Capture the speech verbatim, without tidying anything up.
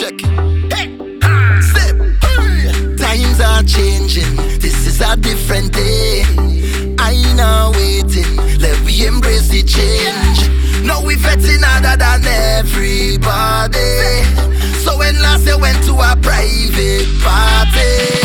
Check it. Hey, ha, step. Times are changing. This is a different day. I now waiting. Let we embrace the change. Now we vetting harder than everybody. So when last they went to a private party.